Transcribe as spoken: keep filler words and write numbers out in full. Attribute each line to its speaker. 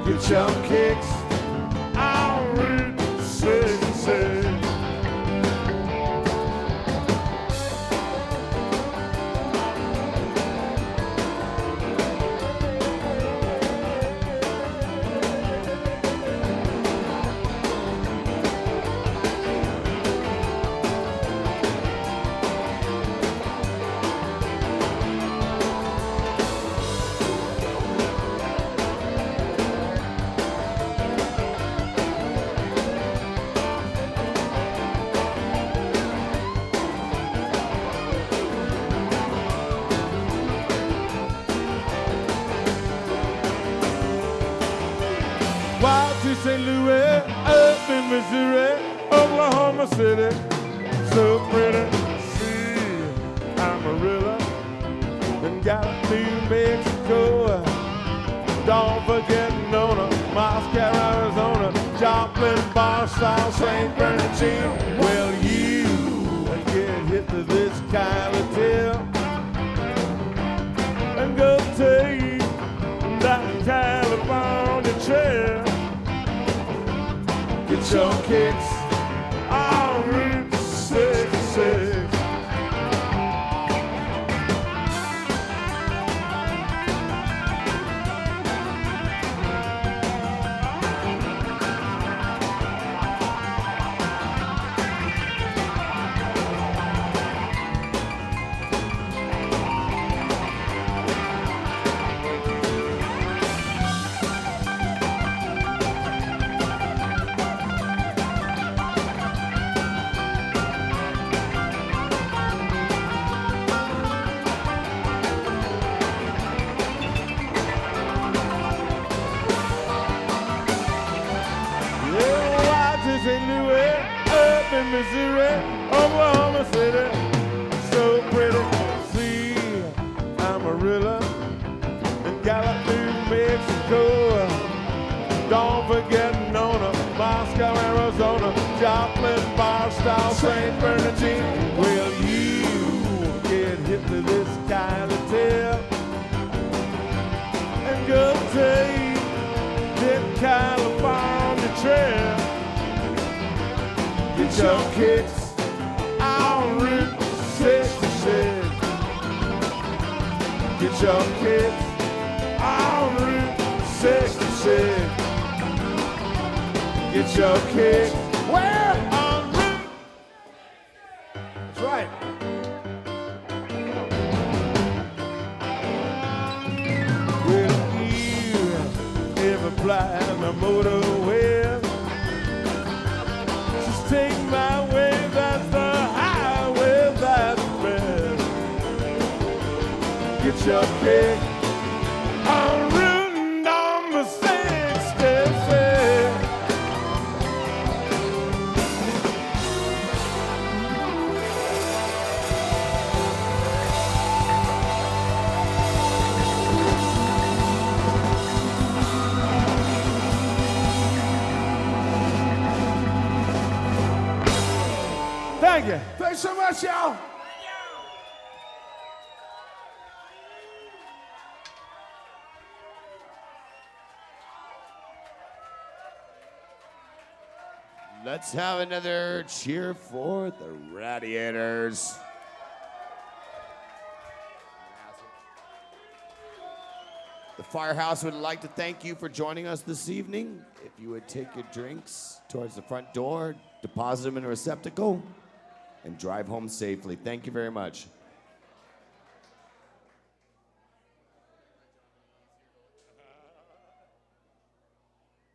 Speaker 1: Get your kicks on Route sixty-six. Wild to Saint Louis, up in Missouri, Oklahoma City, so pretty. See, Amarillo, and got New Mexico. Don't forget Nona, Moscow, Arizona, Joplin, Barstow, Saint Bernardine. Well, you get hit to this kind of tip and go take that California trip. Get your kicks on Route sixty-six. Saint Louis, up in Missouri, Oklahoma City, so pretty. See, Amarillo, and Gallup, New Mexico. Don't forget Nona, Moscow, Arizona, Joplin, Barstow, Saint Bernardine. Well, you get hit to this kind of tip and go take the California trip. Get your kicks on Route sixty-six. Get your kicks on Route sixty-six. Get your kicks where? On Route. That's right. Will you ever fly the motorway? Take my way, that's the highway, that's best. Get your kick on Route number sixty-six. Thank you. Thanks so much, y'all.
Speaker 2: Let's have another cheer for the Radiators. The Firehouse would like to thank you for joining us this evening. If you would take your drinks towards the front door, deposit them in a receptacle, and drive home safely. Thank you very much.